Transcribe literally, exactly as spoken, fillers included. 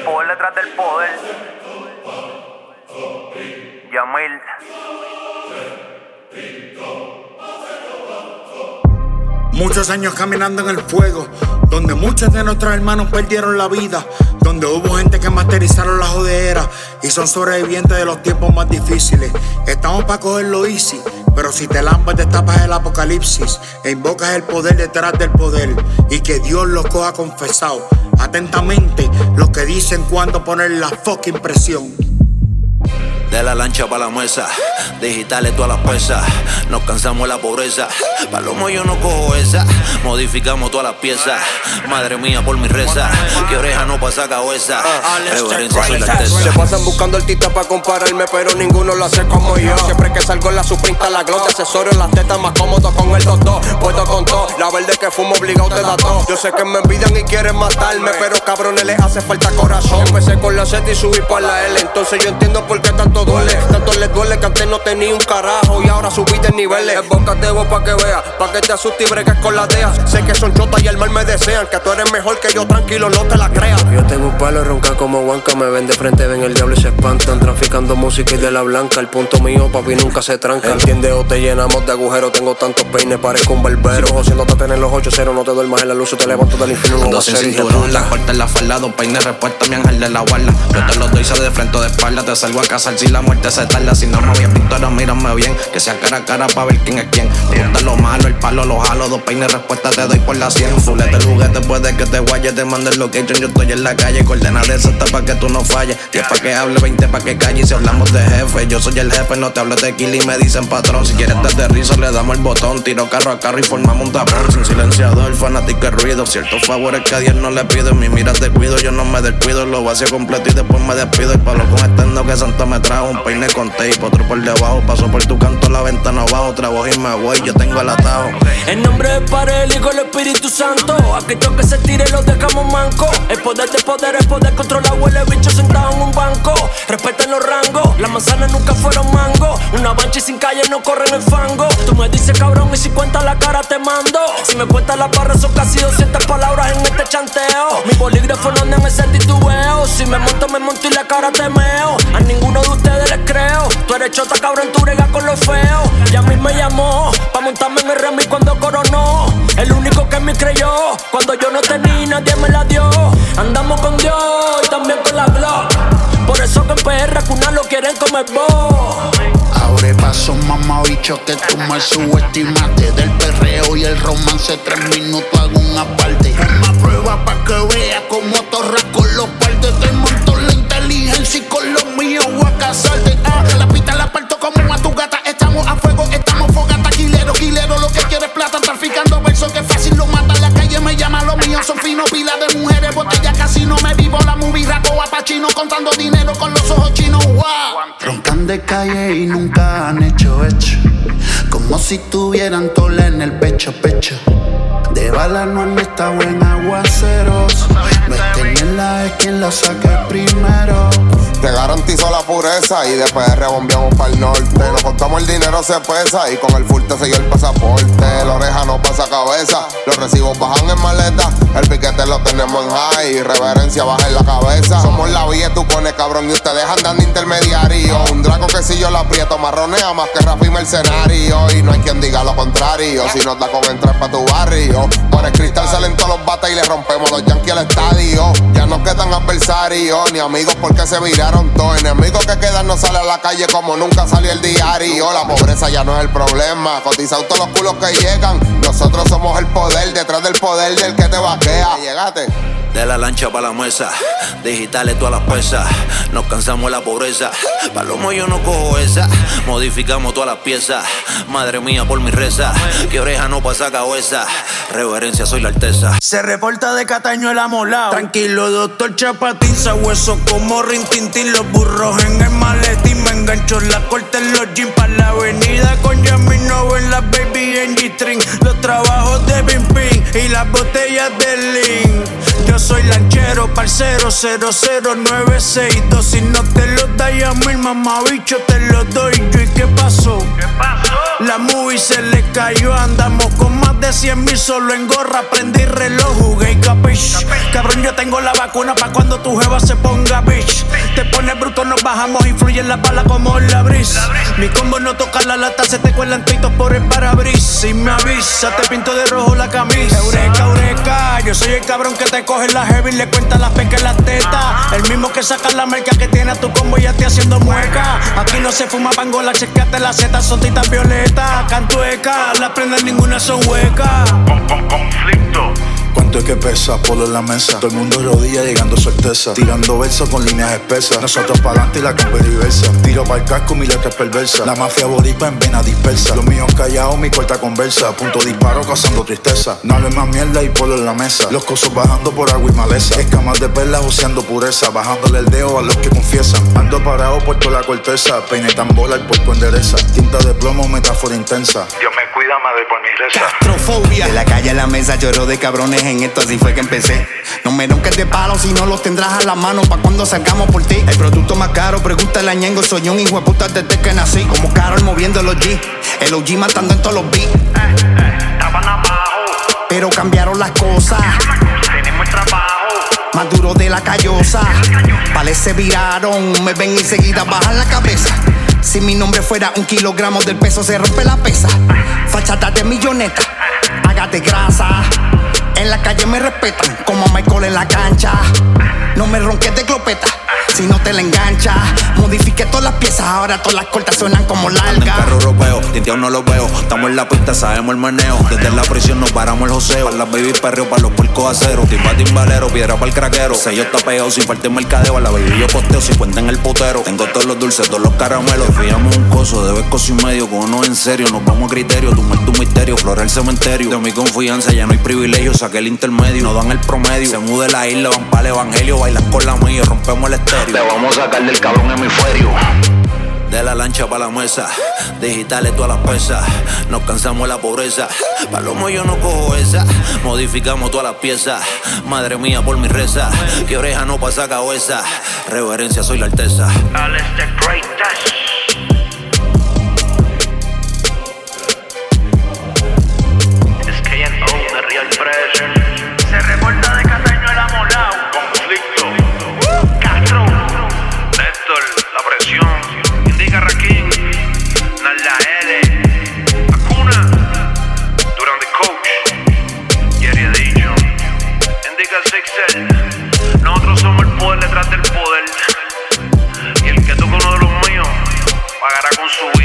poder detrás del poder. Yamil. Muchos años caminando en el fuego, donde muchos de nuestros hermanos perdieron la vida, donde hubo gente que masterizaron la jodera y son sobrevivientes de los tiempos más difíciles. Estamos para cogerlo easy, pero si te lambas te tapas el apocalipsis e invocas el poder detrás del poder y que Dios los coja confesado. Atentamente los que dicen cuándo poner la fucking presión. De la lancha pa' la mesa, digitales todas las pesas. Nos cansamos de la pobreza, palomo yo no cojo esa. Modificamos todas las piezas, madre mía por mi reza. Que oreja no pasa cabeza, reverencia soy la alteza. Se pasan buscando artistas pa' compararme, pero ninguno lo hace como yo. Siempre que salgo en la suprinta, la glow de accesorio, las tetas más cómodo con el doctor. Puedo con todo, la verde que fumo obligado te da todo. Yo sé que me envidian y quieren matarme, pero cabrones les hace falta corazón. Empecé con la Z y subí pa' la L, entonces yo entiendo por qué tanto duele. Tanto les duele que antes no tenía un carajo y ahora subí de niveles. Es boca de voz pa' que veas, pa' que te asustes y bregues con las deas. Sé que son chotas y el mal me desean, que tú eres mejor que yo, tranquilo, no te la creas. Yo tengo un palo ronca como Huanca, me ven de frente, ven el diablo y se espantan. Traficando música y de la blanca, el punto mío, papi, nunca se tranca. Entiende o te llenamos de agujeros, tengo tantos peines, parezco un barbero. Ojo, siendo tate en los ocho cero, no te duermas en la luz, te levanto del infierno. Ando sin cinturón, la corta en la falda, dos peines, respuesta mi ángel de la guarda. Yo te los doy, se de frente o de espalda, te salgo a casar si la muerte se tarda. Si no me había visto, ahora mírame bien, que sea cara a cara pa' ver quién es quién. Me gusta lo malo, el palo lo jalo, dos peines, respuesta te doy por la cien. Fulete el juguete, puede que te guayes, te mande el location, yo estoy en la calle. Coordenas de exacta pa' que tú no falles, diez pa' que hable, veinte pa' que calle. Y si hablamos de jefe, yo soy el jefe, no te hablo de tequila y me dicen patrón. Si quieres te aterrizo, le damos el botón, tiro carro a carro y formamos un tapón. Sin silenciador, fanático y ruido, ciertos favores que a Dios no le pido. En mi mira te cuido, yo no me descuido, lo vacío completo y después me despido. El palo con externo que santo me trajo, un peine con tape, otro por debajo. Paso por tu canto, la ventana abajo, trabajo y me voy, yo tengo el atajo. En nombre del Padre, el Hijo y el Espíritu Santo, aquellos que se tiren los dejamos mancos. El poder de poder, el poder controla, huele bicho sentado en un banco. Respeten los rangos, las manzanas nunca fueron mango. Una bancha y sin calle no corren el fango. Tú me dices cabrón y si cuentas la cara te mando. Si me cuentas las barras son casi doscientas palabras en este chanteo. Mi bolígrafo no anda en ese titubeo. Si me monto, me monto y la cara te meo. A ninguno de ustedes les creo. Tú eres chota cabrón, tú bregas con lo feo. Y a mí me llamó pa' montarme en el remix cuando coronó. El único que me creyó cuando yo no tenía, nadie me la dio. Andamos con Dios y también con la Glock. Por eso que en P R cuna lo quieren comer vos. Abre paso, mamá bicho, que tú me subestimaste. Del perreo y el romance, tres minutos hago una parte. Una prueba pa' que vea cómo torras con los partes. Te monto la inteligencia y con los míos voy a casarte. Ah, la pista la parto como a tu gata. Estamos a fuego, estamos fogata. Quilero, quilero, lo que quiere es plata. Traficando versos que fácil lo mata. La calle me llama, los míos son finos. Pila de mujeres, botella casi no me vivo. La movie raco a pachino, contando dinero con los ojos chinos. Wow. Roncan de calle y nunca han hecho hecho. Como si tuvieran tola en el pecho, pecho. De bala no han estado en aguaceros. No estén en la es quien la saque primero. Te garantizo la pureza y de P R bombeamos pa'l norte. Nos contamos el dinero se pesa y con el full te selló el pasaporte. La oreja no pasa cabeza, los recibos bajan en maleta. El piquete lo tenemos en high, reverencia baja en la cabeza. Somos la vía, tú pones cabrón y ustedes andan de intermediario. Un draco que si yo la aprieto marronea más que Rafi Mercenario. Y no hay quien diga lo contrario, si nos da con entrar pa' tu barrio. Por el cristal salen todos los bates y le rompemos los yankees al estadio. Ya no quedan adversarios ni amigos porque se viraron. Todos enemigos que quedan no salen a la calle como nunca salió el diario. La pobreza ya no es el problema, cotizados todos los culos que llegan. Nosotros somos el poder, detrás del poder del que te vaquea. Llegate. De la lancha pa' la mesa, digitales todas las pesas. Nos cansamos de la pobreza, palomo yo no cojo esa. Modificamos todas las piezas, madre mía por mi reza. Que oreja no pasa cabeza, reverencia soy la alteza. Se reporta de Cataño el amolao. Tranquilo, doctor Chapatín, hueso como Rintintín. Los burros en el maletín, me engancho la corte en los jeans. Pa' la avenida con Yamil no ven las baby en G-string. Los trabajos de Pim Pim y las botellas de Lean. yo soy lanchero, parcero, cero cero nueve seis dos. Si no te lo da ya mil, mamabicho, te lo doy yo. ¿Y qué pasó? ¿Qué pasó? La movie se le cayó, andamos con más de cien mil solo en gorra, prendí reloj, jugué y capish. Cabrón, yo tengo la vacuna pa' cuando tu jeva se ponga bitch. Te pones bruto, nos bajamos y fluyen las balas como la brisa. Mi combo no toca la lata, se te cuelan titos por el parabris. Si me avisa, te pinto de rojo la camisa. Eureka, eureka, yo soy el cabrón que te coge la heavy y le cuenta las pecas y las tetas. El mismo que saca la marca que tiene a tu combo y ya te haciendo mueca. Aquí no se fuma pangola, chequeate las setas, son titas violetas. Cantueca, las prendas ninguna son huecas. Con, con, conflicto. ¿Cuánto es que pesa? Polo en la mesa. Todo el mundo rodilla llegando certeza. Tirando versos con líneas espesas. Nosotros pa'lante y la cambio diversa. Tiro pa'l casco, mi letra es perversa. La mafia boricua en vena dispersa. Los míos callados, mi corta conversa. Punto disparo causando tristeza. No hables más mierda y polo en la mesa. Los cosos bajando por agua y maleza. Escamas de perlas joseando pureza. Bajándole el dedo a los que confiesan. Ando parado por toda la corteza. Peine tambola, el puerco endereza. Tinta de plomo, metáfora intensa. Dios me cuida, madre, por mi reza. Castrofobia. De la calle a la mesa lloro de cabrones. En esto así fue que empecé. No me ronques de palo si no los tendrás a la mano pa' cuando salgamos por ti. El producto más caro, pregúntale a Ñengo. Soy un hijo de puta desde que nací. Como Karol moviendo los G. El O G matando en todos los beats. Estaban abajo, Pero cambiaron las cosas. tenemos el trabajo. Más duro de la callosa. Vale, se viraron. Me ven y seguida bajan la cabeza. Si mi nombre fuera un kilogramo del peso, se rompe la pesa. Fachada de milloneta, hágate grasa. En la calle me respetan, como a Michael en la cancha. No me ronques de clopeta, si no te la engancha. Modifiqué todas las piezas, ahora todas las cortas suenan como Ando en largas. carro europeo, tinteado no lo veo. Estamos en la pista, sabemos el meneo. Desde la prisión nos paramos el joseo. Para las baby perreo, para los puercos aceros. Timba timbalero, piedra para el craquero. Sello está pegado, sin falta el mercadeo. A la baby yo posteo, si cuentan el potero. Tengo todos los dulces, todos los caramelos. Fijamos un coso de pescozo y medio. Con uno en serio, nos vamos a criterio. Tu muerte, un misterio, flora el cementerio. De mi confianza ya no hay privilegio. Saqué el intermedio, no dan el promedio. Se mude la isla, van para el evangelio. Bailan con la mía, rompemos el estéreo. Te vamos a sacar del cabrón hemisferio. De la lancha pa' la mesa, digitales todas las pesas. Nos cansamos de la pobreza, palomo yo no cojo esa. Modificamos todas las piezas, madre mía por mi reza. Que oreja no pasa cabeza, reverencia soy la alteza. Alex the Greatest. Es K N O, the real fresh. Se reporta de Cataño el amolao. Conflicto. Castro. Néstor, la presión. Indica Rakim. Nalda L. Acuna. Durán the Coach. Jerry Dicho. Indica Sixel. Nosotros somos el poder detrás del poder. Y el que toque uno de los míos pagará con su vida.